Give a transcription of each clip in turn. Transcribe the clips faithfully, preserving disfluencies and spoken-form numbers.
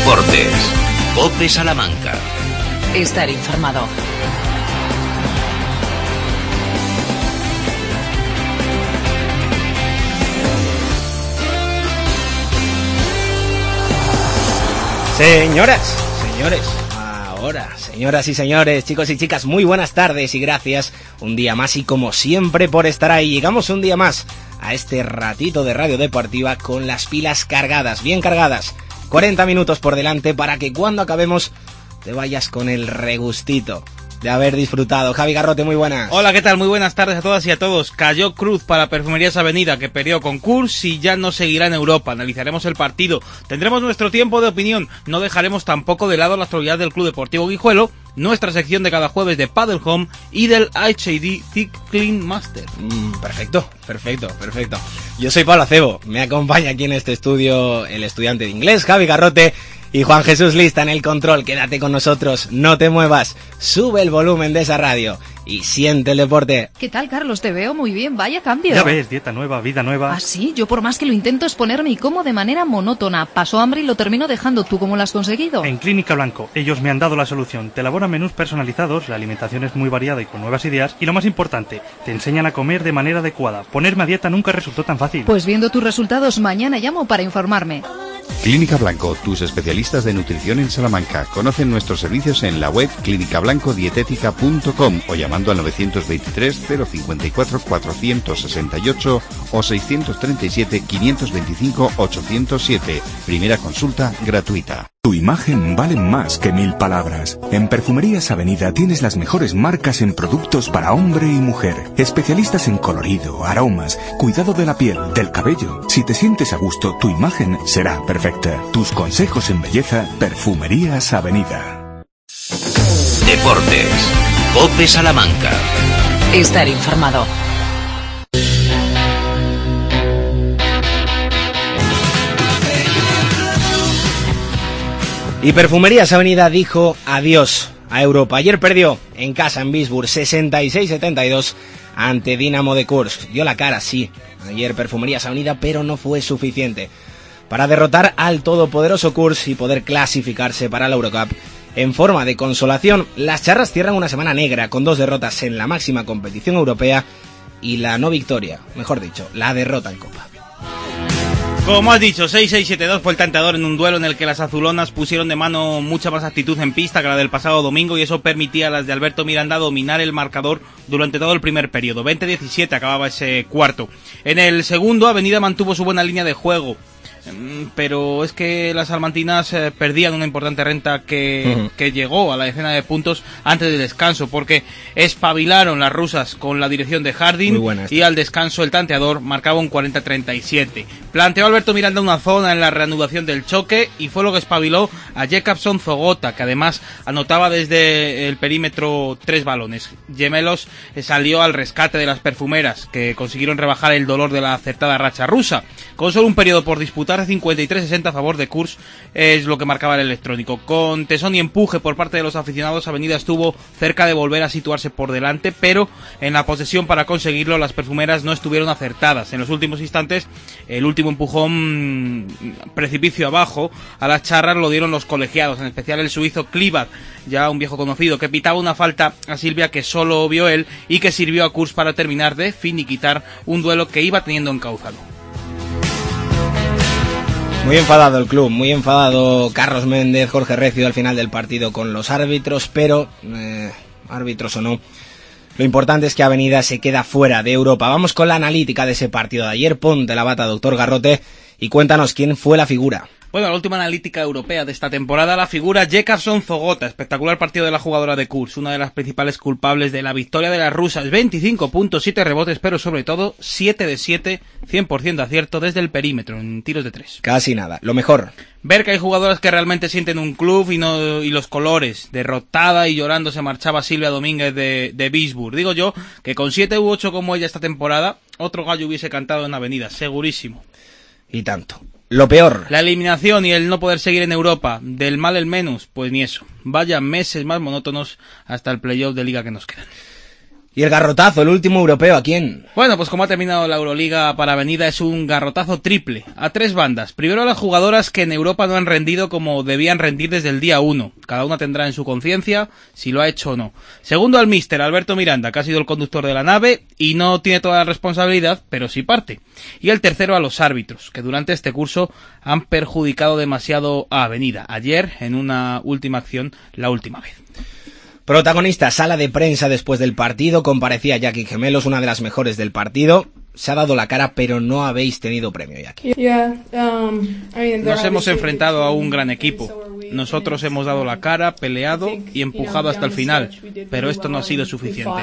Deportes. COPE Salamanca. Estar informado. Señoras, señores, ahora, señoras y señores, chicos y chicas, muy buenas tardes y gracias un día más y como siempre por estar ahí. Llegamos un día más a este ratito de radio deportiva con las pilas cargadas, bien cargadas. cuarenta minutos por delante para que cuando acabemos te vayas con el regustito de haber disfrutado. Javi Garrote, muy buenas. Hola, ¿qué tal? Muy buenas tardes a todas y a todos. Cayó cruz para Perfumerías Avenida, que perdió con Kurs y ya no seguirá en Europa. Analizaremos el partido, tendremos nuestro tiempo de opinión, no dejaremos tampoco de lado la actualidad del Club Deportivo Guijuelo, nuestra sección de cada jueves de Paddle Home y del H I D Thick Clean Master. Mm, perfecto, perfecto, perfecto. Yo soy Pablo Acebo, me acompaña aquí en este estudio el estudiante de inglés, Javi Garrote, y Juan Jesús Lista en el control. Quédate con nosotros, no te muevas, sube el volumen de esa radio y siente el deporte. ¿Qué tal, Carlos? Te veo muy bien, vaya cambio. Ya ves, dieta nueva, vida nueva. Ah, sí, yo por más que lo intento es ponerme y como de manera monótona. Paso hambre y lo termino dejando. ¿Tú cómo lo has conseguido? En Clínica Blanco, ellos me han dado la solución. Te elaboran menús personalizados, la alimentación es muy variada y con nuevas ideas, y lo más importante, te enseñan a comer de manera adecuada. Ponerme a dieta nunca resultó tan fácil. Pues viendo tus resultados, mañana llamo para informarme. Clínica Blanco, tus especialistas de nutrición en Salamanca. Conocen nuestros servicios en la web clínica blanco dietética punto com o llamando al novecientos veintitrés cero cincuenta y cuatro cuatrocientos sesenta y ocho o seiscientos treinta y siete quinientos veinticinco ochocientos siete. Primera consulta gratuita. Tu imagen vale más que mil palabras. En Perfumerías Avenida tienes las mejores marcas en productos para hombre y mujer. Especialistas en colorido, aromas, cuidado de la piel, del cabello. Si te sientes a gusto, tu imagen será perfecta. Tus consejos en belleza, Perfumerías Avenida. Deportes. COPE Salamanca. Estar informado. Y Perfumerías Avenida dijo adiós a Europa. Ayer perdió en casa en Visburg sesenta y seis setenta y dos ante Dinamo de Kursk. Dio la cara, sí, ayer Perfumerías Avenida, pero no fue suficiente para derrotar al todopoderoso Kursk y poder clasificarse para la Eurocup. En forma de consolación, las charras cierran una semana negra con dos derrotas en la máxima competición europea y la no victoria, mejor dicho, la derrota en Copa. Como has dicho, seis seis siete dos fue el tanteador en un duelo en el que las azulonas pusieron de mano mucha más actitud en pista que la del pasado domingo y eso permitía a las de Alberto Miranda dominar el marcador durante todo el primer periodo. veinte diecisiete acababa ese cuarto. En el segundo, Avenida mantuvo su buena línea de juego, pero es que las salmantinas eh, perdían una importante renta que, uh-huh. que llegó a la decena de puntos antes del descanso, porque espabilaron las rusas con la dirección de Harding y al descanso el tanteador marcaba un cuarenta treinta y siete. Planteó Alberto Miranda una zona en la reanudación del choque y fue lo que espabiló a Jacobson Zogota, que además anotaba desde el perímetro tres balones. Gemelos eh, salió al rescate de las perfumeras, que consiguieron rebajar el dolor de la acertada racha rusa. Con solo un periodo por disputar, cincuenta y tres sesenta a favor de Kursk es lo que marcaba el electrónico. Con tesón y empuje por parte de los aficionados, Avenida estuvo cerca de volver a situarse por delante, pero en la posesión para conseguirlo las perfumeras no estuvieron acertadas. En los últimos instantes, el último empujón precipicio abajo a las charras lo dieron los colegiados, en especial el suizo Klivat, ya un viejo conocido, que pitaba una falta a Silvia que solo vio él y que sirvió a Kursk para terminar de finiquitar un duelo que iba teniendo encauzado. Muy enfadado el club, muy enfadado Carlos Méndez, Jorge Recio al final del partido con los árbitros, pero eh, árbitros o no, lo importante es que Avenida se queda fuera de Europa. Vamos con la analítica de ese partido de ayer. Ponte la bata, doctor Garrote, y cuéntanos quién fue la figura. Bueno, la última analítica europea de esta temporada, la figura Jacobson Zogota, espectacular partido de la jugadora de Kursk, una de las principales culpables de la victoria de las rusas, veinticinco puntos, siete rebotes, pero sobre todo siete de siete, cien por ciento acierto desde el perímetro, en tiros de tres. Casi nada, lo mejor. Ver que hay jugadoras que realmente sienten un club y no y los colores. Derrotada y llorando se marchaba Silvia Domínguez de, de Visburg. Digo yo que con siete u ocho como ella esta temporada, otro gallo hubiese cantado en Avenida, segurísimo. Y tanto. Lo peor. La eliminación y el no poder seguir en Europa. Del mal el menos, pues ni eso. Vaya meses más monótonos hasta el playoff de liga que nos quedan. Y el garrotazo, el último europeo, ¿a quién? Bueno, pues como ha terminado la Euroliga para Avenida, es un garrotazo triple, a tres bandas. Primero a las jugadoras que en Europa no han rendido como debían rendir desde el día uno. Cada una tendrá en su conciencia si lo ha hecho o no. Segundo al míster Alberto Miranda, que ha sido el conductor de la nave y no tiene toda la responsabilidad, pero sí parte. Y el tercero a los árbitros, que durante este curso han perjudicado demasiado a Avenida. Ayer, en una última acción, la última vez. Protagonista, sala de prensa después del partido, comparecía Jackie Gemelos, una de las mejores del partido. Se ha dado la cara, pero no habéis tenido premio, Jackie. Nos hemos enfrentado a un gran equipo. Nosotros hemos dado la cara, peleado y empujado hasta el final, pero esto no ha sido suficiente.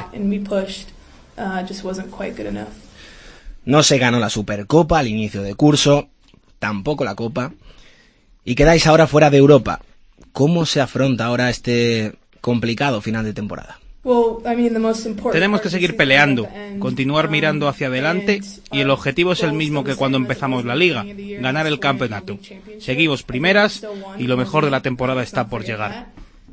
No se ganó la Supercopa al inicio de curso, tampoco la Copa, y quedáis ahora fuera de Europa. ¿Cómo se afronta ahora este complicado final de temporada? Tenemos que seguir peleando, continuar mirando hacia adelante, y el objetivo es el mismo que cuando empezamos la liga, ganar el campeonato. Seguimos primeras y lo mejor de la temporada está por llegar.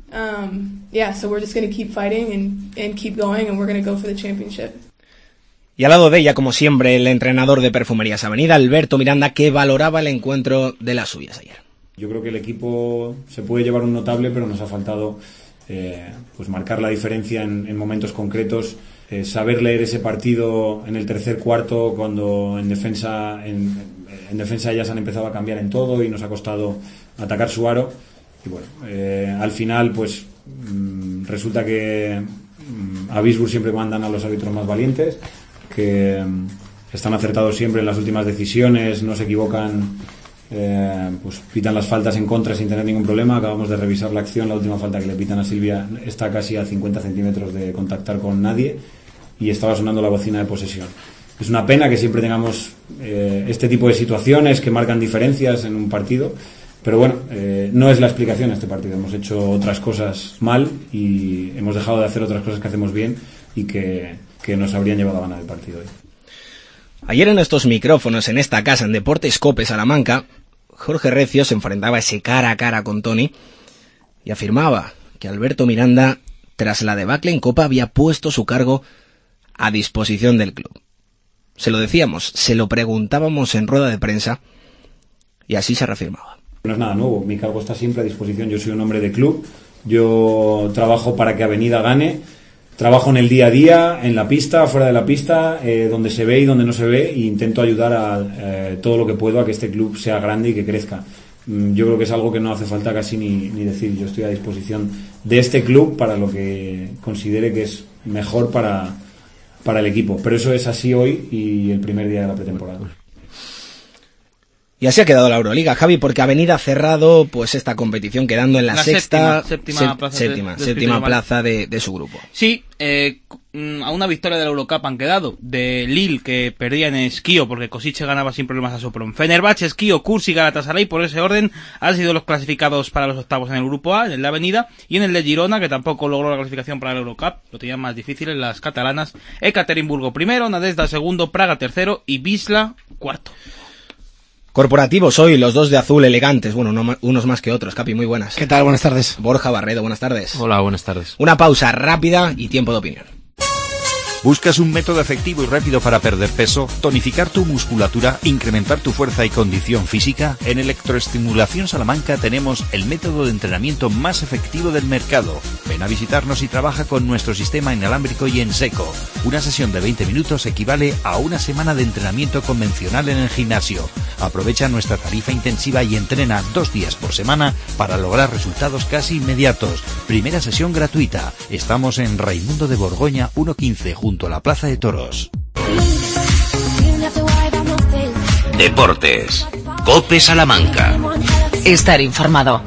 Y al lado de ella, como siempre, el entrenador de Perfumerías Avenida, Alberto Miranda, que valoraba el encuentro de las suyas ayer. Yo creo que el equipo se puede llevar un notable, pero nos ha faltado Eh, pues marcar la diferencia en, en momentos concretos, eh, saber leer ese partido en el tercer cuarto cuando en defensa en, en defensa ellas han empezado a cambiar en todo y nos ha costado atacar su aro y bueno, eh, al final pues mmm, resulta que mmm, a Bisburg siempre mandan a los árbitros más valientes, que mmm, están acertados siempre en las últimas decisiones, no se equivocan. Eh, pues pitan las faltas en contra sin tener ningún problema. Acabamos de revisar la acción, la última falta que le pitan a Silvia está casi a cincuenta centímetros de contactar con nadie y estaba sonando la bocina de posesión. Es una pena que siempre tengamos eh, este tipo de situaciones que marcan diferencias en un partido, pero bueno, eh, no es la explicación a este partido. Hemos hecho otras cosas mal y hemos dejado de hacer otras cosas que hacemos bien y que, que nos habrían llevado a ganar el partido hoy. Ayer en estos micrófonos, en esta casa, en Deportes Cope Salamanca, Jorge Recio se enfrentaba ese cara a cara con Tony y afirmaba que Alberto Miranda, tras la debacle en Copa, había puesto su cargo a disposición del club. Se lo decíamos, se lo preguntábamos en rueda de prensa y así se reafirmaba. No es nada nuevo, mi cargo está siempre a disposición, yo soy un hombre de club, yo trabajo para que Avenida gane. Trabajo en el día a día, en la pista, fuera de la pista, eh, donde se ve y donde no se ve, e intento ayudar a eh, todo lo que puedo a que este club sea grande y que crezca. Mm, yo creo que es algo que no hace falta casi ni, ni decir. Yo estoy a disposición de este club para lo que considere que es mejor para, para el equipo. Pero eso es así hoy y el primer día de la pretemporada. Y así ha quedado la Euroliga, Javi, porque Avenida ha cerrado pues esta competición quedando en la, la sexta séptima, séptima se, plaza, séptima, de, séptima plaza de, de su grupo. Sí, eh, a una victoria de la Eurocup han quedado, de Lille, que perdía en Esquío porque Kosice ganaba sin problemas a Sopron. Fenerbahce, Esquío, Kurs y Galatasaray, por ese orden, han sido los clasificados para los octavos en el grupo A, en el de Avenida, y en el de Girona, que tampoco logró la clasificación para la Eurocup, lo tenían más difícil en las catalanas, Ekaterimburgo primero, Nadezhda segundo, Praga tercero y Wisla cuarto. Corporativos hoy, los dos de azul elegantes, bueno, no, unos más que otros. Capi, muy buenas. ¿Qué tal? Buenas tardes. Borja Barredo, buenas tardes. Hola, buenas tardes. Una pausa rápida y tiempo de opinión. ¿Buscas un método efectivo y rápido para perder peso, tonificar tu musculatura, incrementar tu fuerza y condición física? En Electroestimulación Salamanca tenemos el método de entrenamiento más efectivo del mercado. Ven a visitarnos y trabaja con nuestro sistema inalámbrico y en seco. Una sesión de veinte minutos equivale a una semana de entrenamiento convencional en el gimnasio. Aprovecha nuestra tarifa intensiva y entrena dos días por semana para lograr resultados casi inmediatos. Primera sesión gratuita. Estamos en Raimundo de Borgoña ciento quince, junto a la Plaza de Toros. Deportes. Cope Salamanca. Estar informado.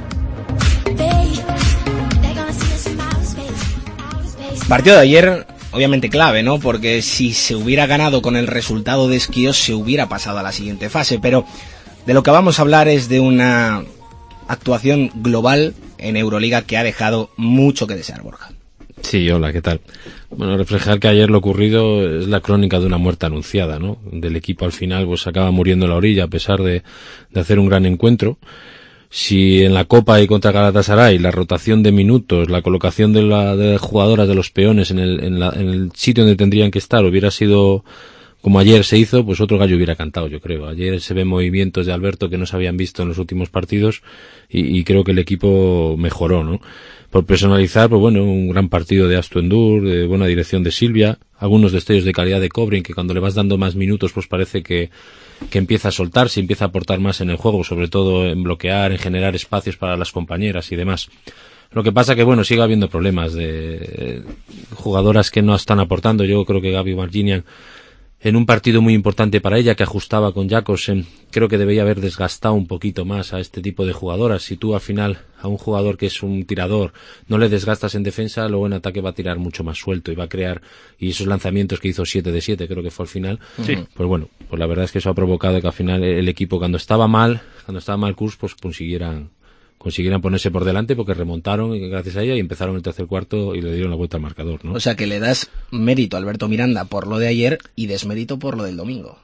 Partido de ayer, obviamente clave, ¿no? Porque si se hubiera ganado con el resultado de Esquíos, se hubiera pasado a la siguiente fase. Pero de lo que vamos a hablar es de una actuación global en Euroliga que ha dejado mucho que desear, Borja. Sí, hola, ¿qué tal? Bueno, reflejar que ayer lo ocurrido es la crónica de una muerte anunciada, ¿no? Del equipo al final pues acaba muriendo en la orilla a pesar de, de hacer un gran encuentro. Si en la Copa y contra Galatasaray la rotación de minutos, la colocación de, la, de jugadoras de los peones en el, en, la, en el sitio donde tendrían que estar hubiera sido como ayer se hizo, pues otro gallo hubiera cantado, yo creo. Ayer se ven movimientos de Alberto que no se habían visto en los últimos partidos y, y creo que el equipo mejoró, ¿no? Por personalizar, pues bueno, un gran partido de Astu Endur, de buena dirección de Silvia, algunos destellos de calidad de Kobrin que cuando le vas dando más minutos pues parece que que empieza a soltarse, empieza a aportar más en el juego, sobre todo en bloquear, en generar espacios para las compañeras y demás. Lo que pasa que, bueno, sigue habiendo problemas de jugadoras que no están aportando. Yo creo que Gaby Marginian, en un partido muy importante para ella, que ajustaba con Jakobsen, creo que debería haber desgastado un poquito más a este tipo de jugadoras. Si tú al final a un jugador que es un tirador no le desgastas en defensa, luego en ataque va a tirar mucho más suelto y va a crear, y esos lanzamientos que hizo siete de siete creo que fue al final, sí. Pues bueno, pues la verdad es que eso ha provocado que al final el equipo cuando estaba mal, cuando estaba mal Kursk, pues consiguieran consiguieran ponerse por delante porque remontaron gracias a ella y empezaron el tercer cuarto y le dieron la vuelta al marcador, ¿no? O sea que le das mérito a Alberto Miranda por lo de ayer y desmérito por lo del domingo.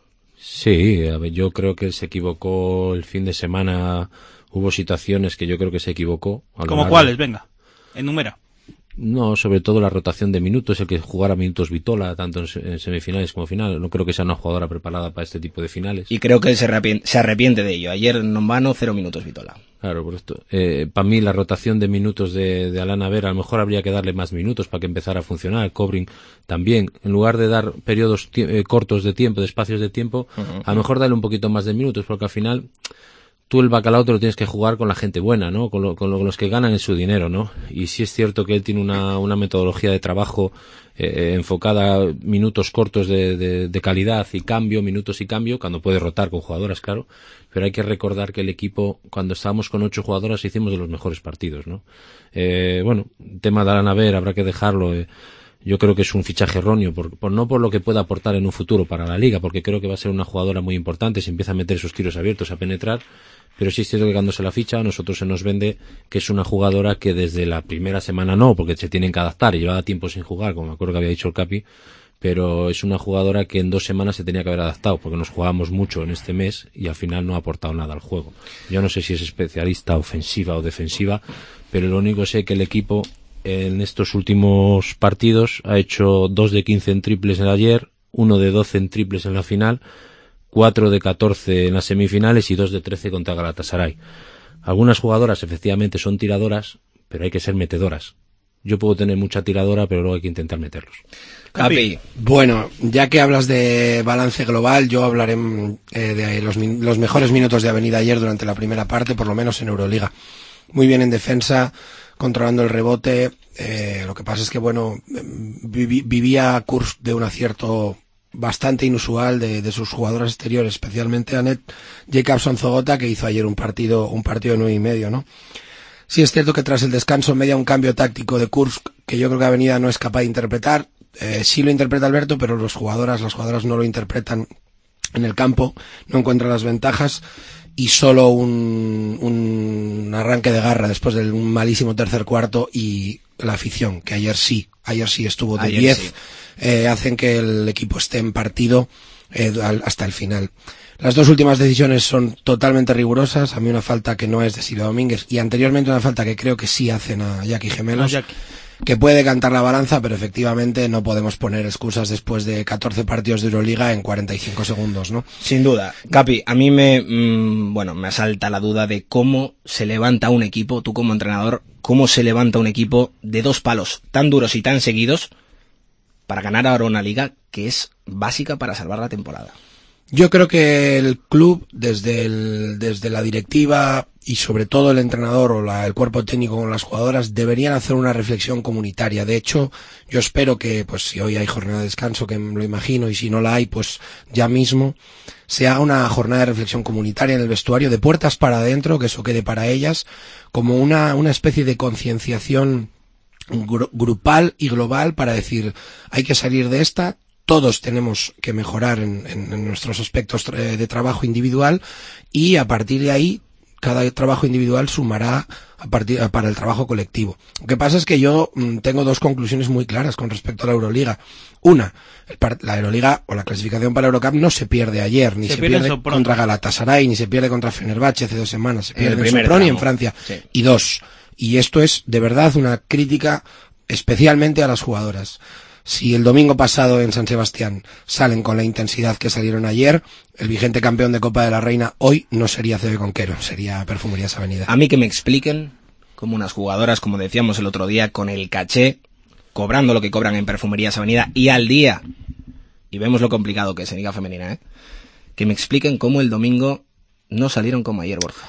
Sí, a ver, yo creo que se equivocó el fin de semana, hubo situaciones que yo creo que se equivocó. ¿Como cuáles? Venga, enumera. No, sobre todo la rotación de minutos, el que jugara minutos Vitola, tanto en semifinales como final. No creo que sea una jugadora preparada para este tipo de finales. Y creo que se arrepiente, se arrepiente de ello. Ayer en vano, cero minutos Vitola. Claro, por esto. Eh, para mí la rotación de minutos de, de Alana Vera, a lo mejor habría que darle más minutos para que empezara a funcionar. Kobrin también, en lugar de dar periodos eh, cortos de tiempo, de espacios de tiempo, uh-huh. A lo mejor darle un poquito más de minutos, porque al final tú el bacalao te lo tienes que jugar con la gente buena, ¿no? Con, lo, con, lo, con los que ganan en su dinero, ¿no? Y sí es cierto que él tiene una, una metodología de trabajo eh, enfocada a minutos cortos de, de, de calidad y cambio, minutos y cambio, cuando puede rotar con jugadoras, claro. Pero hay que recordar que el equipo, cuando estábamos con ocho jugadoras, hicimos de los mejores partidos, ¿no? Eh, bueno, tema de Alana Ver, habrá que dejarlo. Eh. Yo creo que es un fichaje erróneo, por, por no por lo que pueda aportar en un futuro para la liga, porque creo que va a ser una jugadora muy importante, se empieza a meter sus tiros abiertos, a penetrar, pero sí es cierto que cuando se la ficha, a nosotros se nos vende que es una jugadora que desde la primera semana no, porque se tienen que adaptar y llevaba tiempo sin jugar, como me acuerdo que había dicho el Capi, pero es una jugadora que en dos semanas se tenía que haber adaptado, porque nos jugábamos mucho en este mes y al final no ha aportado nada al juego. Yo no sé si es especialista ofensiva o defensiva, pero lo único sé que el equipo en estos últimos partidos ha hecho dos de quince en triples en ayer, uno de doce en triples en la final, cuatro de catorce en las semifinales y dos de trece contra Galatasaray. Algunas jugadoras efectivamente son tiradoras, pero hay que ser metedoras. Yo puedo tener mucha tiradora, pero luego hay que intentar meterlos. Capi. Bueno, ya que hablas de balance global, yo hablaré eh, de los, los mejores minutos de Avenida ayer durante la primera parte, por lo menos en Euroliga. Muy bien en defensa, controlando el rebote. Eh, lo que pasa es que, bueno, vivi, vivía Kursk de un acierto bastante inusual de, de sus jugadoras exteriores, especialmente Annette Jacobson-Zogota, que hizo ayer un partido, un partido de nueve y medio, ¿no? Sí es cierto que tras el descanso media un cambio táctico de Kursk que yo creo que Avenida no es capaz de interpretar. Eh, sí lo interpreta Alberto, pero los jugadoras, las jugadoras no lo interpretan en el campo, no encuentran las ventajas y solo un, un arranque de garra después de un malísimo tercer cuarto y la afición, que ayer sí, ayer sí estuvo de diez, sí. eh, hacen que el equipo esté en partido eh, hasta el final. Las dos últimas decisiones son totalmente rigurosas. A mí una falta que no es de Silvia Domínguez y anteriormente una falta que creo que sí hacen a Jackie Gemelos, no, Jackie. que puede cantar la balanza, pero efectivamente no podemos poner excusas después de catorce partidos de Euroliga en cuarenta y cinco segundos, ¿no? Sin duda. Capi, a mí me, mmm, bueno, me asalta la duda de cómo se levanta un equipo, tú como entrenador, cómo se levanta un equipo de dos palos tan duros y tan seguidos para ganar ahora una liga que es básica para salvar la temporada. Yo creo que el club, desde el, desde la directiva y sobre todo el entrenador o la, el cuerpo técnico con las jugadoras deberían hacer una reflexión comunitaria. De hecho, yo espero que, pues si hoy hay jornada de descanso, que me lo imagino, y si no la hay, pues ya mismo se haga una jornada de reflexión comunitaria en el vestuario, de puertas para adentro, que eso quede para ellas, como una, una especie de concienciación gru- grupal y global para decir, hay que salir de esta. Todos tenemos que mejorar en, en, en nuestros aspectos de trabajo individual y a partir de ahí cada trabajo individual sumará a partir, a, para el trabajo colectivo. Lo que pasa es que yo mmm, tengo dos conclusiones muy claras con respecto a la Euroliga. Una, el par, la Euroliga o la clasificación para Eurocup no se pierde ayer, ni se, se pierde, pierde contra Galatasaray, ni se pierde contra Fenerbahce hace dos semanas, se pierde en Sopron y en Francia. Sí. Y dos, y esto es de verdad una crítica especialmente a las jugadoras. Si el domingo pasado en San Sebastián salen con la intensidad que salieron ayer, el vigente campeón de Copa de la Reina hoy no sería C B Conquero, sería Perfumerías Avenida. A mí que me expliquen cómo unas jugadoras, como decíamos el otro día, con el caché, cobrando lo que cobran en Perfumerías Avenida y al día, y vemos lo complicado que es en Liga Femenina, ¿eh? Que me expliquen cómo el domingo no salieron como ayer, Borja.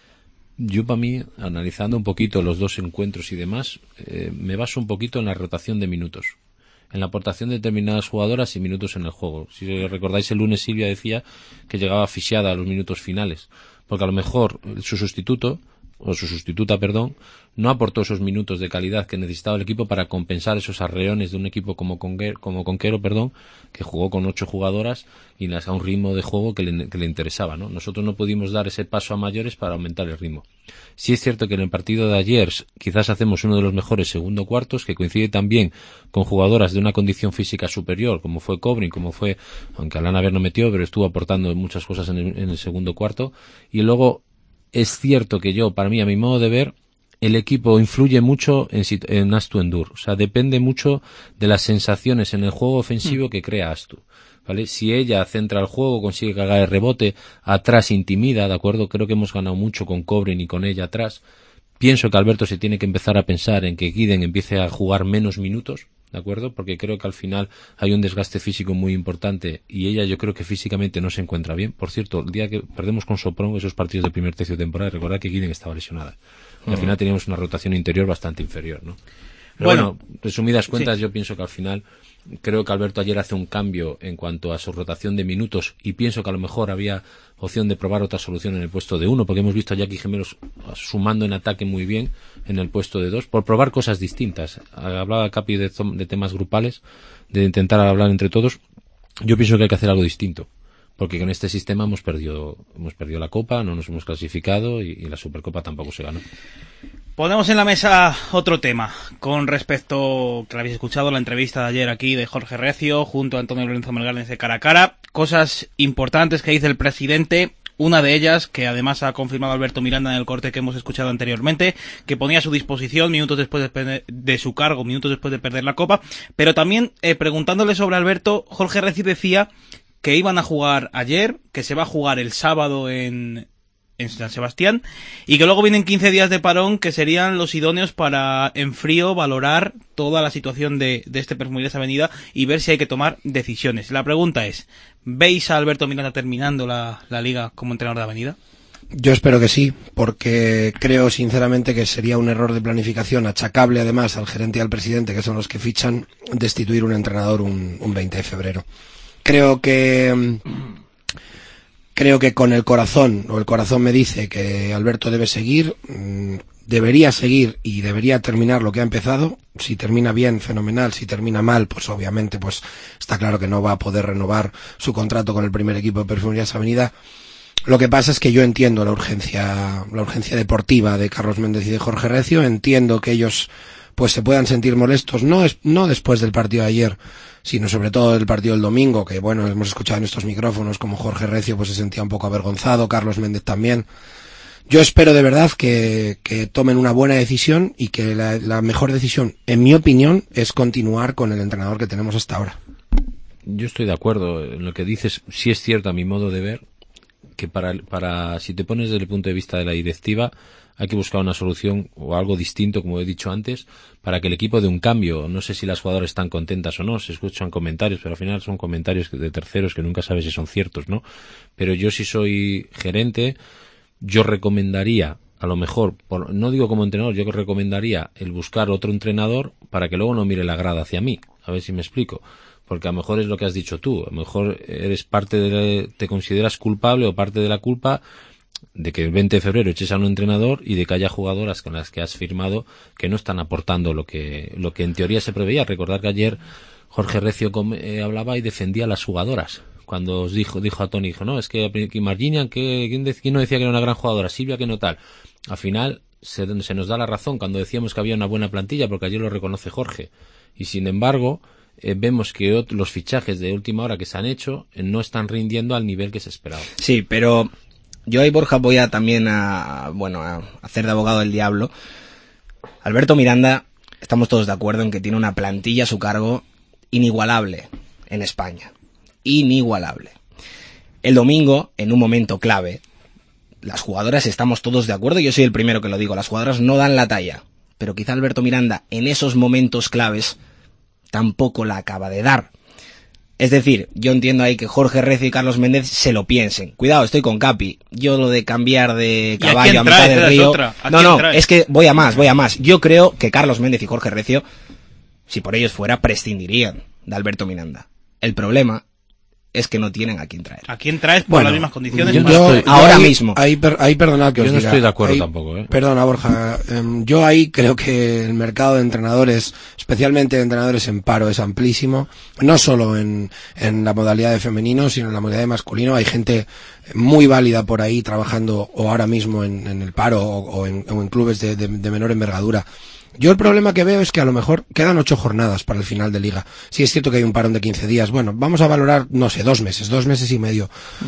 Yo, para mí, analizando un poquito los dos encuentros y demás, eh, me baso un poquito en la rotación de minutos, en la aportación de determinadas jugadoras y minutos en el juego. Si recordáis, el lunes Silvia decía que llegaba asfixiada a los minutos finales, porque a lo mejor su sustituto, o su sustituta, perdón, no aportó esos minutos de calidad que necesitaba el equipo para compensar esos arreones de un equipo como Conquero, como Conquero, perdón, que jugó con ocho jugadoras y a un ritmo de juego que le, que le interesaba, ¿no? Nosotros no pudimos dar ese paso a mayores para aumentar el ritmo. Sí es cierto que en el partido de ayer quizás hacemos uno de los mejores segundo cuartos, que coincide también con jugadoras de una condición física superior, como fue Cobrin, como fue, aunque Alana Ver no metió, pero estuvo aportando muchas cosas en el, en el segundo cuarto, y luego es cierto que yo, para mí, a mi modo de ver, el equipo influye mucho en, en Astu Endur. O sea, depende mucho de las sensaciones en el juego ofensivo que crea Astu, ¿vale? Si ella centra el juego, consigue cagar el rebote, atrás intimida, ¿de acuerdo? Creo que hemos ganado mucho con Cobrin y con ella atrás. Pienso que Alberto se tiene que empezar a pensar en que Guiden empiece a jugar menos minutos, ¿de acuerdo? Porque creo que al final hay un desgaste físico muy importante y ella yo creo que físicamente no se encuentra bien. Por cierto, el día que perdemos con Sopron esos partidos de primer tercio de temporada, recordad que Guiden estaba lesionada. Y al final teníamos una rotación interior bastante inferior, ¿no? Pero bueno, bueno resumidas cuentas, sí. Yo pienso que al final creo que Alberto ayer hace un cambio en cuanto a su rotación de minutos y pienso que a lo mejor había opción de probar otra solución en el puesto de uno, porque hemos visto a Jackie Gemelos sumando en ataque muy bien en el puesto de dos, por probar cosas distintas. Hablaba Capi de, de temas grupales, de intentar hablar entre todos. Yo pienso que hay que hacer algo distinto, porque con este sistema hemos perdido hemos perdido la Copa, no nos hemos clasificado y, y la Supercopa tampoco se ganó. Ponemos en la mesa otro tema con respecto, que lo habéis escuchado, la entrevista de ayer aquí de Jorge Recio junto a Antonio Lorenzo Melgares de Cara a Cara. Cosas importantes que dice el presidente, una de ellas, que además ha confirmado Alberto Miranda en el corte que hemos escuchado anteriormente, que ponía a su disposición minutos después de, de su cargo, minutos después de perder la Copa, pero también eh, preguntándole sobre Alberto, Jorge Recio decía que iban a jugar ayer, que se va a jugar el sábado en... en San Sebastián, y que luego vienen quince días de parón que serían los idóneos para en frío valorar toda la situación de, de este Perfumerías Avenida y ver si hay que tomar decisiones. La pregunta es, ¿veis a Alberto Miranda terminando la, la liga como entrenador de Avenida? Yo espero que sí, porque creo sinceramente que sería un error de planificación achacable además al gerente y al presidente, que son los que fichan, destituir un entrenador un, un veinte de febrero. Creo que... Creo que con el corazón, o el corazón me dice que Alberto debe seguir, debería seguir y debería terminar lo que ha empezado. Si termina bien, fenomenal. Si termina mal, pues obviamente pues está claro que no va a poder renovar su contrato con el primer equipo de Perfumerías Avenida. Lo que pasa es que yo entiendo la urgencia, la urgencia deportiva de Carlos Méndez y de Jorge Recio. Entiendo que ellos pues se puedan sentir molestos, no es, no después del partido de ayer, sino sobre todo del partido del domingo, que bueno, hemos escuchado en estos micrófonos como Jorge Recio pues se sentía un poco avergonzado, Carlos Méndez también. Yo espero de verdad que, que tomen una buena decisión y que la, la mejor decisión, en mi opinión, es continuar con el entrenador que tenemos hasta ahora. Yo estoy de acuerdo en lo que dices, sí es cierto a mi modo de ver, que para, para si te pones desde el punto de vista de la directiva, hay que buscar una solución o algo distinto, como he dicho antes, para que el equipo dé un cambio. No sé si las jugadoras están contentas o no, se escuchan comentarios, pero al final son comentarios de terceros que nunca sabes si son ciertos, ¿no? Pero yo si soy gerente, yo recomendaría, a lo mejor, por, no digo como entrenador, yo recomendaría el buscar otro entrenador para que luego no mire la grada hacia mí. A ver si me explico. Porque a lo mejor es lo que has dicho tú, a lo mejor eres parte de, te consideras culpable o parte de la culpa de que el veinte de febrero eches a un entrenador y de que haya jugadoras con las que has firmado que no están aportando lo que lo que en teoría se preveía. Recordar que ayer Jorge Recio eh, hablaba y defendía a las jugadoras cuando os dijo, dijo a Tony, dijo, no, es que, que Marginian, que, ¿quién, de, ¿quién no decía que era una gran jugadora? Silvia, que no tal. Al final, se, se nos da la razón cuando decíamos que había una buena plantilla, porque ayer lo reconoce Jorge. Y sin embargo, eh, vemos que otros, los fichajes de última hora que se han hecho eh, no están rindiendo al nivel que se esperaba. Sí, pero yo ahí, Borja, voy a también a, bueno, a hacer de abogado del diablo. Alberto Miranda, estamos todos de acuerdo en que tiene una plantilla a su cargo inigualable en España. Inigualable. El domingo, en un momento clave, las jugadoras estamos todos de acuerdo, yo soy el primero que lo digo, las jugadoras no dan la talla, pero quizá Alberto Miranda en esos momentos claves tampoco la acaba de dar. Es decir, yo entiendo ahí que Jorge Recio y Carlos Méndez se lo piensen. Cuidado, estoy con Capi. Yo lo de cambiar de caballo a, a mitad del río... No, no, traes? es que voy a más, voy a más. Yo creo que Carlos Méndez y Jorge Recio, si por ellos fuera, prescindirían de Alberto Miranda. El problema es que no tienen a quién traer. ¿A quién traes por bueno, las mismas condiciones? Yo, yo, ahora ahí, mismo. Ahí, per, ahí perdona que os Yo no diga. estoy de acuerdo ahí, tampoco, ¿eh? Perdona, Borja. Eh, yo ahí creo que el mercado de entrenadores, especialmente de entrenadores en paro, es amplísimo. No solo en, en la modalidad de femenino, sino en la modalidad de masculino. Hay gente muy válida por ahí trabajando o ahora mismo en, en el paro o, o, en, o en clubes de, de, de menor envergadura. Yo el problema que veo es que a lo mejor quedan ocho jornadas para el final de liga. Sí es cierto que hay un parón de quince días. Bueno, vamos a valorar, no sé, dos meses, dos meses y medio.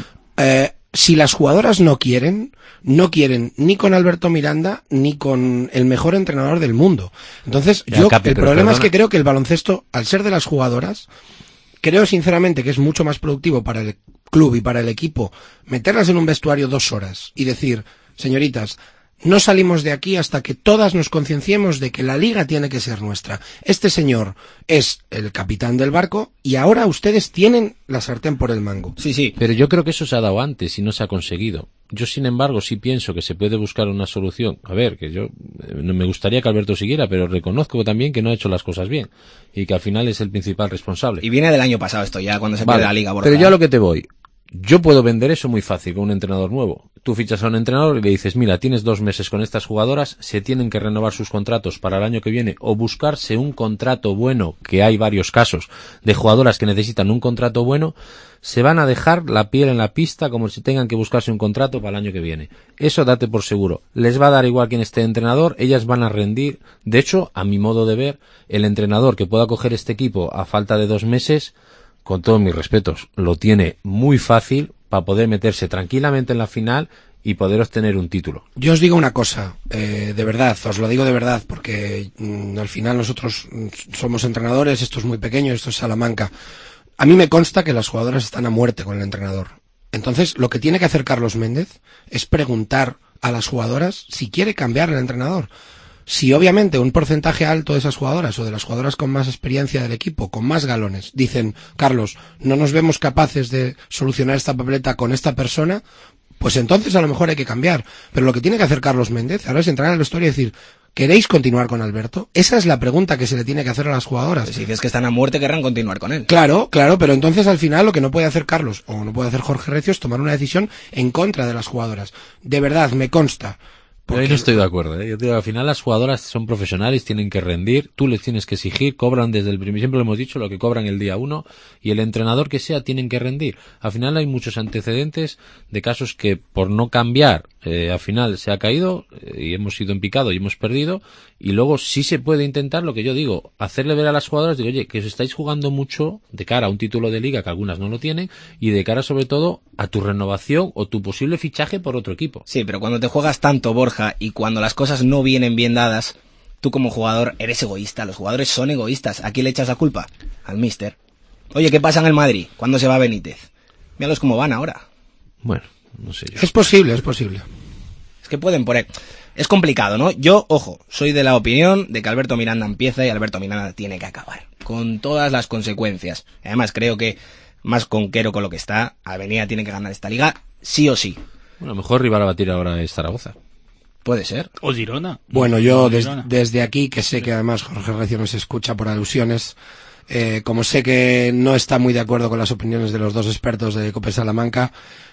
Eh, si las jugadoras no quieren, no quieren ni con Alberto Miranda ni con el mejor entrenador del mundo. Entonces, ya, yo, Capi, el problema perdona. es que creo que el baloncesto, al ser de las jugadoras, creo sinceramente que es mucho más productivo para el club y para el equipo meterlas en un vestuario dos horas y decir, señoritas, no salimos de aquí hasta que todas nos concienciemos de que la liga tiene que ser nuestra. Este señor es el capitán del barco y ahora ustedes tienen la sartén por el mango. Sí, sí. Pero yo creo que eso se ha dado antes y no se ha conseguido. Yo, sin embargo, sí pienso que se puede buscar una solución. A ver, que yo no me gustaría que Alberto siguiera, pero reconozco también que no ha hecho las cosas bien y que al final es el principal responsable. Y viene del año pasado esto ya, cuando se vale, pierde la liga. Borja. Pero yo a lo que te voy. Yo puedo vender eso muy fácil con un entrenador nuevo. Tú fichas a un entrenador y le dices, mira, tienes dos meses con estas jugadoras, se tienen que renovar sus contratos para el año que viene o buscarse un contrato bueno, que hay varios casos de jugadoras que necesitan un contrato bueno, se van a dejar la piel en la pista como si tengan que buscarse un contrato para el año que viene. Eso date por seguro. Les va a dar igual quién esté entrenador, ellas van a rendir. De hecho, a mi modo de ver, el entrenador que pueda coger este equipo a falta de dos meses, con todos mis respetos, lo tiene muy fácil para poder meterse tranquilamente en la final y poder obtener un título. Yo os digo una cosa, eh, de verdad, os lo digo de verdad, porque mm, al final nosotros somos entrenadores, esto es muy pequeño, esto es Salamanca. A mí me consta que las jugadoras están a muerte con el entrenador. Entonces, lo que tiene que hacer Carlos Méndez es preguntar a las jugadoras si quiere cambiar el entrenador. Si obviamente un porcentaje alto de esas jugadoras o de las jugadoras con más experiencia del equipo, con más galones, dicen, Carlos, no nos vemos capaces de solucionar esta papeleta con esta persona, pues entonces a lo mejor hay que cambiar. Pero lo que tiene que hacer Carlos Méndez ahora es entrar en el vestuario y decir, ¿queréis continuar con Alberto? Esa es la pregunta que se le tiene que hacer a las jugadoras. Pues si dices que están a muerte, querrán continuar con él. Claro, claro, pero entonces al final lo que no puede hacer Carlos o no puede hacer Jorge Recio es tomar una decisión en contra de las jugadoras. De verdad, me consta. Porque... Yo ahí no estoy de acuerdo, ¿eh? Yo te digo, al final las jugadoras son profesionales, tienen que rendir, tú les tienes que exigir, cobran desde el primer, siempre lo hemos dicho, lo que cobran el día uno, y el entrenador que sea tienen que rendir. Al final hay muchos antecedentes de casos que por no cambiar, eh, al final se ha caído, eh, y hemos sido en picado y hemos perdido, y luego sí se puede intentar lo que yo digo, hacerle ver a las jugadoras, digo, oye, que os estáis jugando mucho de cara a un título de liga, que algunas no lo tienen, y de cara sobre todo a tu renovación o tu posible fichaje por otro equipo. Sí, pero cuando te juegas tanto, Borja, y cuando las cosas no vienen bien dadas, tú como jugador eres egoísta, los jugadores son egoístas. ¿A quién le echas la culpa? Al míster. Oye, ¿qué pasa en el Madrid? ¿Cuándo se va Benítez? Míralos cómo van ahora. Bueno, no sé yo. Es posible, es posible. Es que pueden poner... Es complicado, ¿no? Yo, ojo, soy de la opinión de que Alberto Miranda empieza y Alberto Miranda tiene que acabar. Con todas las consecuencias. Además, creo que más conquero con lo que está, Avenida tiene que ganar esta liga, sí o sí. Bueno, a lo mejor rival a batir ahora es Zaragoza. Puede ser. O Girona. Bueno, yo des, Girona. desde aquí, que sé que además Jorge Recio nos escucha por alusiones, eh, como sé que no está muy de acuerdo con las opiniones de los dos expertos de Cope Salamanca,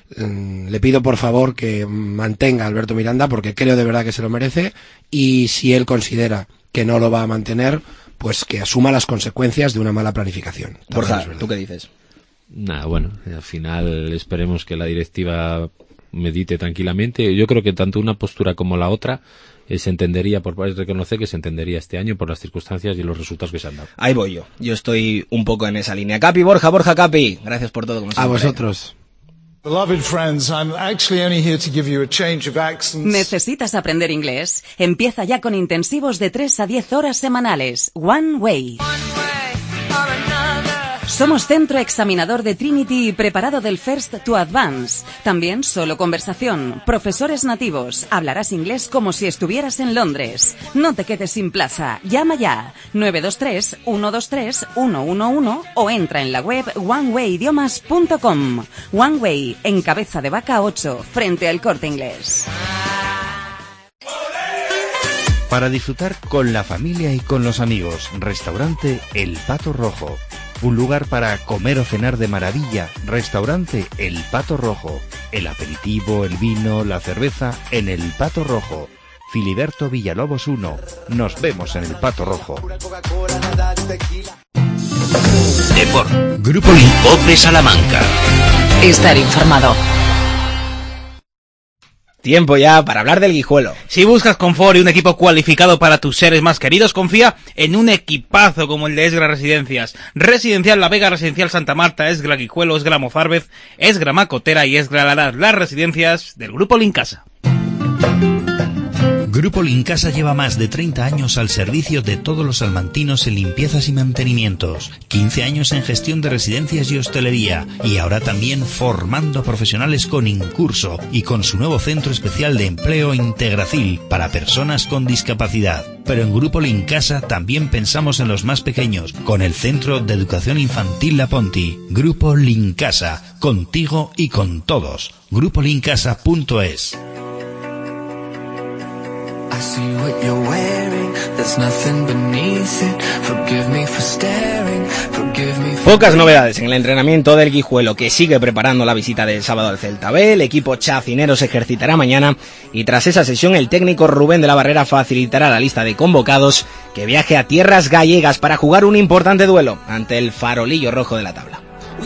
eh, le pido por favor que mantenga a Alberto Miranda, porque creo de verdad que se lo merece, y si él considera que no lo va a mantener, pues que asuma las consecuencias de una mala planificación. Borja, ¿tú qué dices? Nada, bueno, al final esperemos que la directiva medite tranquilamente. Yo creo que tanto una postura como la otra eh, se entendería, por reconocer que se entendería este año por las circunstancias y los resultados que se han dado. Ahí voy yo. Yo estoy un poco en esa línea. Capi, Borja, Borja, Capi. Gracias por todo. Como a vosotros. Beloved friends, I'm actually only here to give you a change of accents. ¿Necesitas aprender inglés? Empieza ya con intensivos de tres a diez horas semanales. One Way. Somos centro examinador de Trinity y preparado del First to Advance. También solo conversación, profesores nativos. Hablarás inglés como si estuvieras en Londres. No te quedes sin plaza. Llama ya nueve dos tres, uno dos tres, uno uno uno o entra en la web one way idiomas punto com. One Way, en Cabeza de Vaca ocho, frente al Corte Inglés. Para disfrutar con la familia y con los amigos, restaurante El Pato Rojo. Un lugar para comer o cenar de maravilla, restaurante El Pato Rojo. El aperitivo, el vino, la cerveza en El Pato Rojo. Filiberto Villalobos uno. Nos vemos en El Pato Rojo. Deport. Grupo Lincope Salamanca. Estar informado. Tiempo ya para hablar del Guijuelo. Si buscas confort y un equipo cualificado para tus seres más queridos, confía en un equipazo como el de Esgra Residencias. Residencial La Vega, Residencial Santa Marta, Esgra Guijuelo, Esgra Mozárvez, Esgra Macotera y Esgra Laraz. Las residencias del Grupo Lincasa. Grupo Lincasa lleva más de treinta años al servicio de todos los salmantinos en limpiezas y mantenimientos, quince años en gestión de residencias y hostelería, y ahora también formando profesionales con Incurso y con su nuevo centro especial de empleo Integracil para personas con discapacidad. Pero en Grupo Lincasa también pensamos en los más pequeños, con el Centro de Educación Infantil La Ponti. Grupo Lincasa, contigo y con todos. grupo lincasa punto es. Pocas novedades en el entrenamiento del Guijuelo, que sigue preparando la visita del sábado al Celta B. El equipo chacinero se ejercitará mañana y tras esa sesión el técnico Rubén de la Barrera facilitará la lista de convocados que viaje a tierras gallegas para jugar un importante duelo ante el farolillo rojo de la tabla.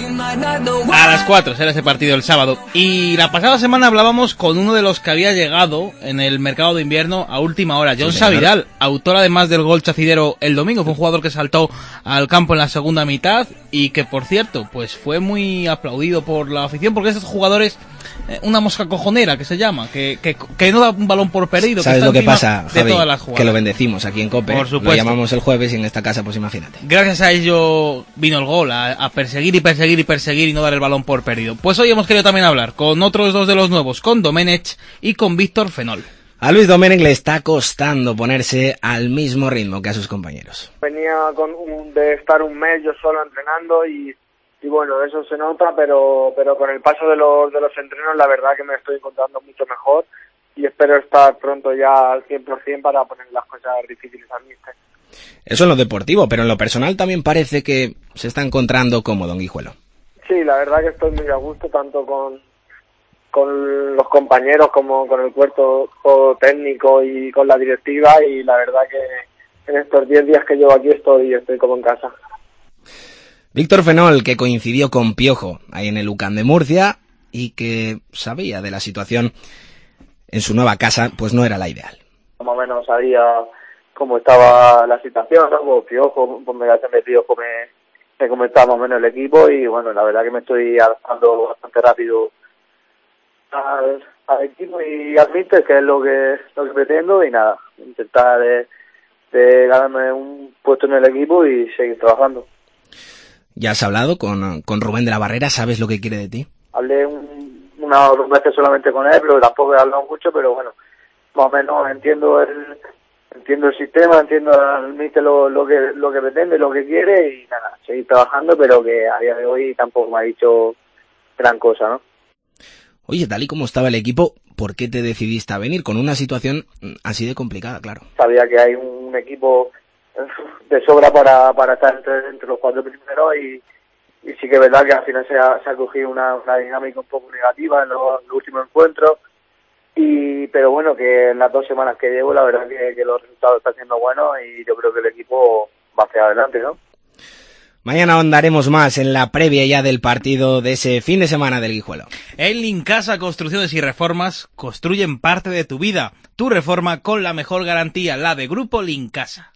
A las cuatro será ese partido el sábado. Y la pasada semana hablábamos con uno de los que había llegado en el mercado de invierno a última hora, John Savidal, autor además del gol chacidero el domingo. Fue un jugador que saltó al campo en la segunda mitad y que, por cierto, pues fue muy aplaudido por la afición, porque esos jugadores, eh, una mosca cojonera que se llama, que, que, que no da un balón por perdido. ¿Sabes que lo que pasa, Javi? Todas las jugadas. Que lo bendecimos aquí en COPE, por supuesto. Lo llamamos el jueves y en esta casa, pues imagínate. Gracias a ello vino el gol, a, a perseguir y perseguir y perseguir y no dar el balón por perdido. Pues hoy hemos querido también hablar con otros dos de los nuevos, con Domenech y con Víctor Fenol. A Luis Domenech le está costando ponerse al mismo ritmo que a sus compañeros. Venía con un, de estar un mes yo solo entrenando y, y bueno, eso se nota, pero pero con el paso de los de los entrenos la verdad que me estoy encontrando mucho mejor y espero estar pronto ya al cien por ciento para poner las cosas difíciles al míster. Eso en lo deportivo, pero en lo personal también parece que se está encontrando cómodo en Guijuelo. Sí, la verdad que estoy muy a gusto tanto con con los compañeros como con el cuerpo técnico y con la directiva, y la verdad que en estos diez días que llevo aquí estoy estoy como en casa. Víctor Fenol, que coincidió con Piojo ahí en el U C A M de Murcia y que sabía de la situación en su nueva casa, pues no era la ideal. Más o menos sabía cómo estaba la situación, ¿no? Pues Piojo, pues me me Piojo me, me comentaba más o menos el equipo y bueno, la verdad que me estoy adaptando bastante rápido al, al equipo y al míster, que es lo que lo que pretendo, y nada, intentar de, de ganarme un puesto en el equipo y seguir trabajando. ¿Ya has hablado con, con Rubén de la Barrera? ¿Sabes lo que quiere de ti? Hablé un, una o dos veces solamente con él, pero tampoco he hablado mucho, pero bueno, más o menos entiendo el entiendo el sistema, entiendo al míster lo, lo que lo que pretende, lo que quiere, y nada, seguir trabajando, pero que a día de hoy tampoco me ha dicho gran cosa, ¿no? Oye, tal y como estaba el equipo, ¿por qué te decidiste a venir con una situación así de complicada, claro? Sabía que hay un equipo de sobra para para estar entre, entre los cuatro primeros y, y sí que es verdad que al final se ha, se ha cogido una, una dinámica un poco negativa en los, en los últimos encuentros, y pero bueno, que en las dos semanas que llevo la verdad que, que los resultados están siendo buenos y yo creo que el equipo va hacia adelante, ¿no? Mañana ahondaremos más en la previa ya del partido de ese fin de semana del Guijuelo. En Lincasa Construcciones y Reformas construyen parte de tu vida. Tu reforma con la mejor garantía, la de Grupo Lincasa.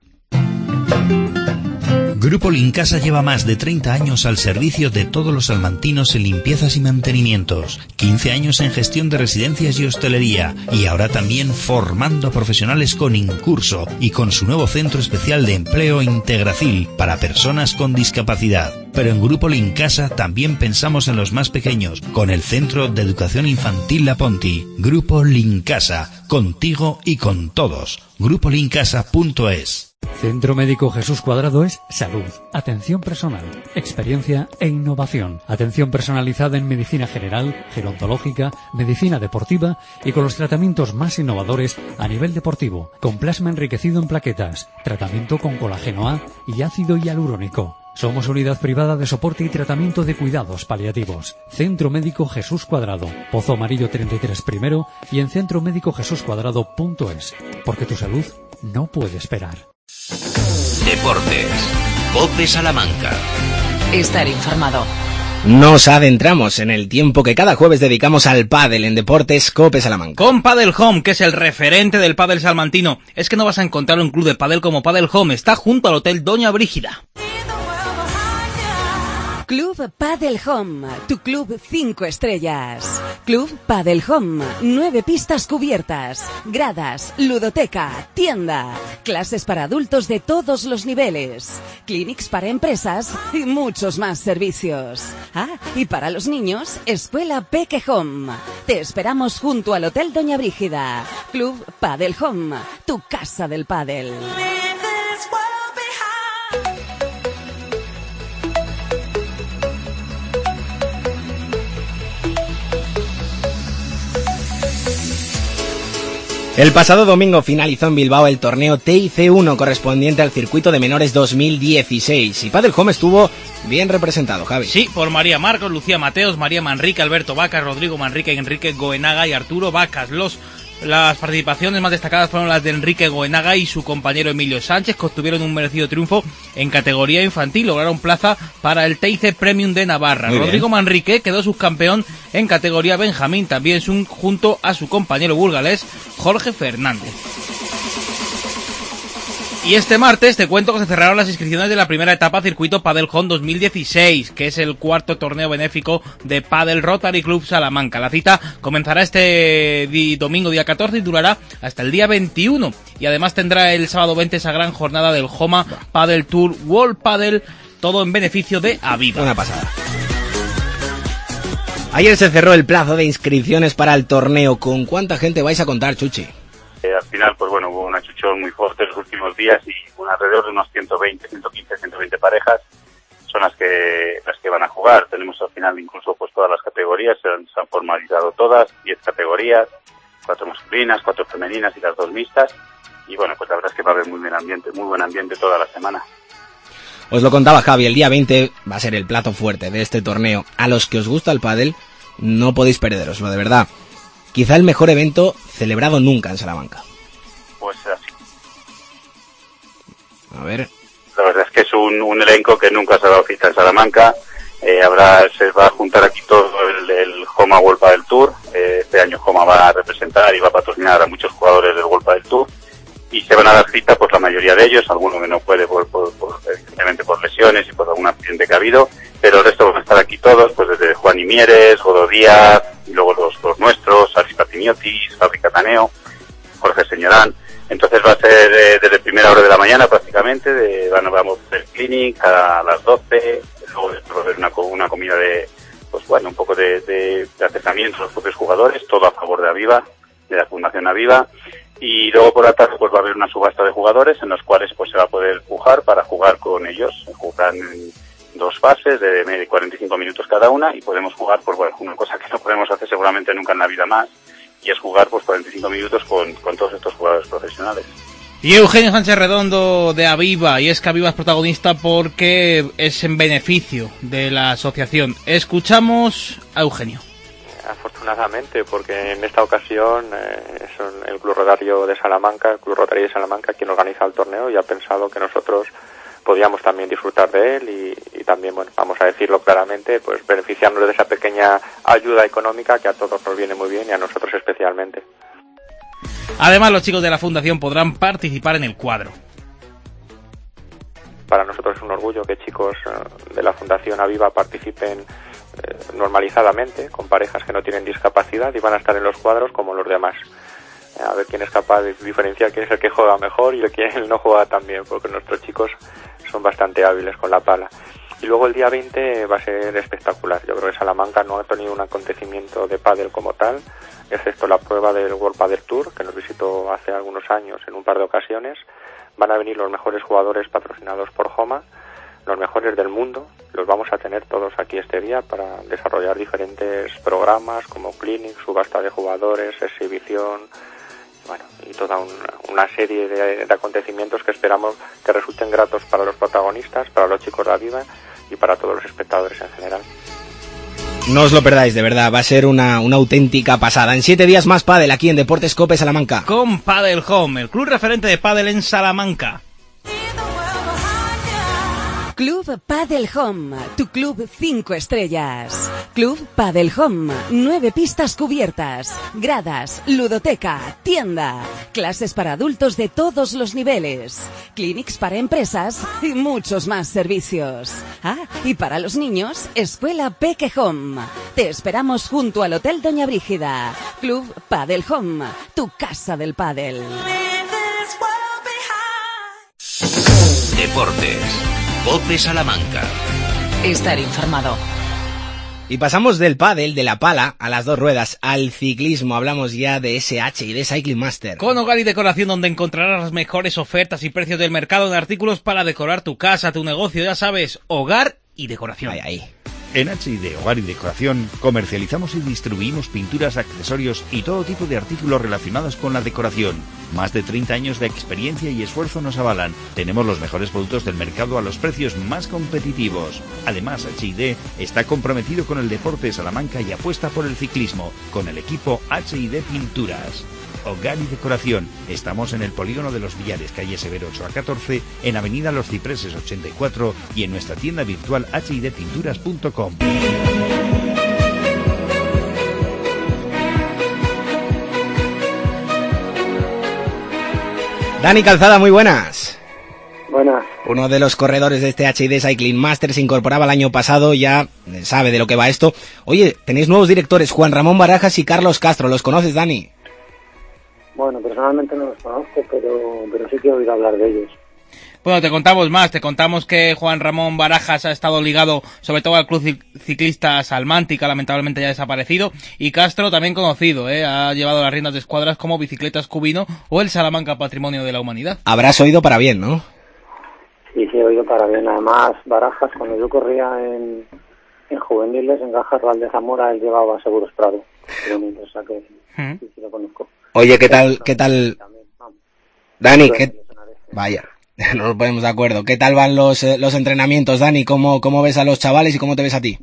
Grupo Lincasa lleva más de treinta años al servicio de todos los salmantinos en limpiezas y mantenimientos, quince años en gestión de residencias y hostelería, y ahora también formando profesionales con Incurso y con su nuevo centro especial de empleo Integracil para personas con discapacidad. Pero en Grupo Lincasa también pensamos en los más pequeños, con el Centro de Educación Infantil La Ponti. Grupo Lincasa, contigo y con todos. grupo lincasa punto es. Centro Médico Jesús Cuadrado es salud, atención personal, experiencia e innovación. Atención personalizada en medicina general, gerontológica, medicina deportiva y con los tratamientos más innovadores a nivel deportivo, con plasma enriquecido en plaquetas, tratamiento con colágeno A y ácido hialurónico. Somos unidad privada de soporte y tratamiento de cuidados paliativos. Centro Médico Jesús Cuadrado, Pozo Amarillo treinta y tres primero y en centro médico jesús cuadrado punto es. Porque tu salud no puede esperar. Deportes. COPE Salamanca. Estar informado. Nos adentramos en el tiempo que cada jueves dedicamos al pádel en Deportes COPE Salamanca. Con Padel Home, que es el referente del pádel salmantino. Es que no vas a encontrar un club de pádel como Padel Home. Está junto al Hotel Doña Brígida. Club Padel Home, tu club cinco estrellas. Club Padel Home, nueve pistas cubiertas, gradas, ludoteca, tienda, clases para adultos de todos los niveles, clinics para empresas y muchos más servicios. Ah, y para los niños, Escuela Peque Home. Te esperamos junto al Hotel Doña Brígida. Club Padel Home, tu casa del pádel. El pasado domingo finalizó en Bilbao el torneo T I C uno correspondiente al circuito de menores dos mil dieciséis y Padel Home estuvo bien representado, Javi. Sí, por María Marcos, Lucía Mateos, María Manrique, Alberto Vacas, Rodrigo Manrique, Enrique Goenaga y Arturo Vacas. Los Las participaciones más destacadas fueron las de Enrique Goenaga y su compañero Emilio Sánchez, que obtuvieron un merecido triunfo en categoría infantil. Lograron plaza para el T I C Premium de Navarra. Muy Rodrigo bien. Manrique quedó subcampeón en categoría Benjamín, también junto a su compañero burgalés Jorge Fernández. Y este martes te cuento que se cerraron las inscripciones de la primera etapa Circuito Padel Home dos mil dieciséis, que es el cuarto torneo benéfico de Padel Rotary Club Salamanca. La cita comenzará este di- domingo día catorce y durará hasta el día veintiuno. Y además tendrá el sábado veinte esa gran jornada del Homa Padel Tour World Padel, todo en beneficio de Aviva. Una pasada. Ayer se cerró el plazo de inscripciones para el torneo. ¿Con cuánta gente vais a contar, Chuchi? Eh, al final, pues bueno, hubo una chuchón muy fuerte los últimos días y un alrededor de unos ciento veinte, ciento quince, ciento veinte parejas son las que las que van a jugar. Tenemos al final incluso pues todas las categorías, se han, se han formalizado todas, diez categorías, cuatro masculinas, cuatro femeninas y las dos mixtas. Y bueno, pues la verdad es que va a haber muy buen ambiente, muy buen ambiente toda la semana. Os lo contaba Javi, el día veinte va a ser el plato fuerte de este torneo. A los que os gusta el pádel, no podéis perderoslo, de verdad. Quizá el mejor evento celebrado nunca en Salamanca. Pues así. A ver. La verdad es que es un, un elenco que nunca se ha dado cita en Salamanca. Eh, habrá, se va a juntar aquí todo el, el Homa World Padel Tour. Eh, este año Homa va a representar y va a patrocinar a muchos jugadores del World Padel Tour. Y se van a dar cita, pues la mayoría de ellos, alguno que no puede, por, por, por, evidentemente por lesiones y por algún accidente que ha habido, pero el resto van a estar aquí todos, pues desde Juan y Mieres, Godo Díaz, y luego los, los nuestros, Aris Patiniotis, Fabri Cataneo, Jorge Señorán. Entonces va a ser eh, desde primera hora de la mañana prácticamente, de, van, vamos del clinic a las doce, luego después va a haber una, una comida de, pues bueno, un poco de, de, de acercamiento a los propios jugadores, todo a favor de Aviva, de la Fundación Aviva. Y luego por la tarde pues va a haber una subasta de jugadores en los cuales pues se va a poder pujar para jugar con ellos. Jugarán en dos fases de cuarenta y cinco minutos cada una y podemos jugar, pues bueno, una cosa que no podemos hacer seguramente nunca en la vida más, y es jugar pues cuarenta y cinco minutos con, con todos estos jugadores profesionales. Y Eugenio Sánchez Redondo de Aviva, y es que Aviva es protagonista porque es en beneficio de la asociación. Escuchamos a Eugenio. Afortunadamente, porque en esta ocasión eh, son el Club Rotario de Salamanca, el Club Rotario de Salamanca quien organiza el torneo y ha pensado que nosotros podíamos también disfrutar de él y, y también, bueno, vamos a decirlo claramente, pues beneficiarnos de esa pequeña ayuda económica que a todos nos viene muy bien y a nosotros especialmente. Además, los chicos de la Fundación podrán participar en el cuadro. Para nosotros es un orgullo que chicos de la Fundación Aviva participen eh, normalizadamente con parejas que no tienen discapacidad y van a estar en los cuadros como los demás. Eh, a ver quién es capaz de diferenciar quién es el que juega mejor y el que no juega tan bien, porque nuestros chicos son bastante hábiles con la pala. Y luego el día veinte va a ser espectacular. Yo creo que Salamanca no ha tenido un acontecimiento de pádel como tal, excepto la prueba del World Padel Tour, que nos visitó hace algunos años en un par de ocasiones. Van a venir los mejores jugadores patrocinados por Joma, los mejores del mundo. Los vamos a tener todos aquí este día para desarrollar diferentes programas como clinic, subasta de jugadores, exhibición, bueno, y toda una, una serie de, de acontecimientos que esperamos que resulten gratos para los protagonistas, para los chicos de Aviva y para todos los espectadores en general. No os lo perdáis, de verdad, va a ser una, una auténtica pasada. En siete días más pádel aquí en Deportes Cope Salamanca. Con Padel Home, el club referente de pádel en Salamanca. Club Padel Home, tu club cinco estrellas. Club Padel Home, nueve pistas cubiertas, gradas, ludoteca, tienda, clases para adultos de todos los niveles, clinics para empresas y muchos más servicios. Ah, y para los niños, Escuela Peque Home. Te esperamos junto al Hotel Doña Brígida. Club Padel Home, tu casa del pádel. Deportes. Cope Salamanca. Estar informado. Y pasamos del pádel, de la pala, a las dos ruedas, al ciclismo. Hablamos ya de S H y de Cycling Master. Con Hogar y Decoración, donde encontrarás las mejores ofertas y precios del mercado en artículos para decorar tu casa, tu negocio. Ya sabes, Hogar y Decoración. Ahí, ahí. En H I D Hogar y Decoración comercializamos y distribuimos pinturas, accesorios y todo tipo de artículos relacionados con la decoración. Más de treinta años de experiencia y esfuerzo nos avalan. Tenemos los mejores productos del mercado a los precios más competitivos. Además, H I D está comprometido con el deporte de Salamanca y apuesta por el ciclismo, con el equipo H I D Pinturas. Hogar y Decoración. Estamos en el Polígono de los Villares, calle Severo ocho a catorce, en Avenida Los Cipreses ochenta y cuatro y en nuestra tienda virtual h i d pinturas punto com. Dani Calzada, muy buenas. Buenas. Uno de los corredores de este H I D Cycling Master se incorporaba el año pasado, ya sabe de lo que va esto. Oye, tenéis nuevos directores, Juan Ramón Barajas y Carlos Castro. ¿Los conoces, Dani? Bueno, personalmente no los conozco, pero, pero sí que he oído hablar de ellos. Bueno, te contamos más, te contamos que Juan Ramón Barajas ha estado ligado sobre todo al club ciclista Salmántica, lamentablemente ya desaparecido, y Castro también conocido, ¿eh? Ha llevado las riendas de escuadras como Bicicletas Cubino o el Salamanca Patrimonio de la Humanidad. Habrás oído para bien, ¿no? Sí, sí, he oído para bien. Además, Barajas, cuando yo corría en, en juveniles, en Gajarral de Zamora, él llevaba Seguros Prado. O sea que ¿Mm? sí, sí lo conozco. Oye, ¿qué tal, qué tal? Dani, ¿qué? Vaya, no nos ponemos de acuerdo. ¿Qué tal van los, eh, los entrenamientos, Dani? ¿Cómo, ¿Cómo ves a los chavales y cómo te ves a ti?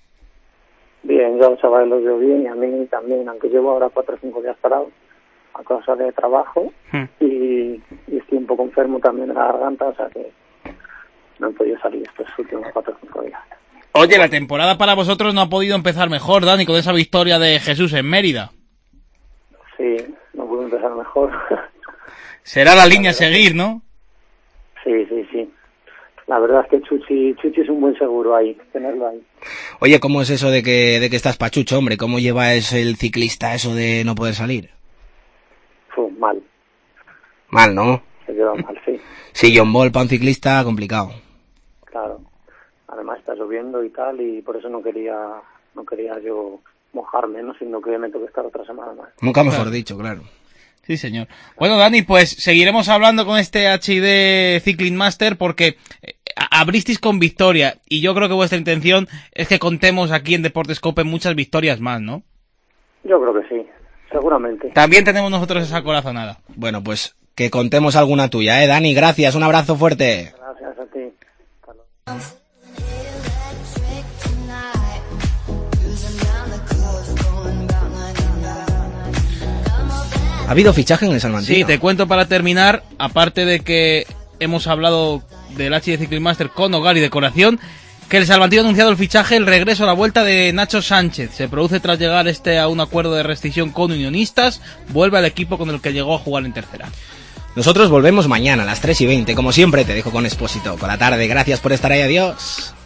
Bien, yo a los chavales los veo bien y a mí también, aunque llevo ahora cuatro o cinco días parado a causa de trabajo ¿Mm? y, y estoy un poco enfermo también de la garganta, o sea que no he podido salir estos últimos cuatro o cinco días. Oye, la temporada para vosotros no ha podido empezar mejor, Dani, con esa victoria de Jesús en Mérida. Sí, no pudo empezar mejor. Será la línea a seguir, ¿no? Sí, sí, sí. La verdad es que Chuchi, Chuchi es un buen seguro ahí, tenerlo ahí. Oye, ¿cómo es eso de que, de que estás pachucho, hombre? ¿Cómo lleva eso el ciclista eso de no poder salir? Fue mal. Mal, ¿no? Se lleva mal, sí. Sí, John Ball para un ciclista, complicado. Claro. Además está lloviendo y tal, y por eso no quería, no quería yo mojarme, ¿no? Sino que me tengo que estar otra semana más. Nunca mejor Claro. dicho, claro. Sí, señor. Bueno, Dani, pues seguiremos hablando con este H I D Cycling Master porque eh, abristeis con victoria y yo creo que vuestra intención es que contemos aquí en Deportes Cope muchas victorias más, ¿no? Yo creo que sí, seguramente. También tenemos nosotros esa corazonada. Bueno, pues que contemos alguna tuya, ¿eh, Dani? Gracias, un abrazo fuerte. Gracias a ti. Hasta luego. ¿Ha habido fichaje en el Salmantino? Sí, te cuento para terminar, aparte de que hemos hablado del H D Cycling Master con hogar y decoración, que el salmantino ha anunciado el fichaje, el regreso a la vuelta de Nacho Sánchez. Se produce tras llegar este a un acuerdo de rescisión con Unionistas, vuelve al equipo con el que llegó a jugar en tercera. Nosotros volvemos mañana a las tres y veinte, como siempre te dejo con Expósito por la tarde. Gracias por estar ahí, adiós.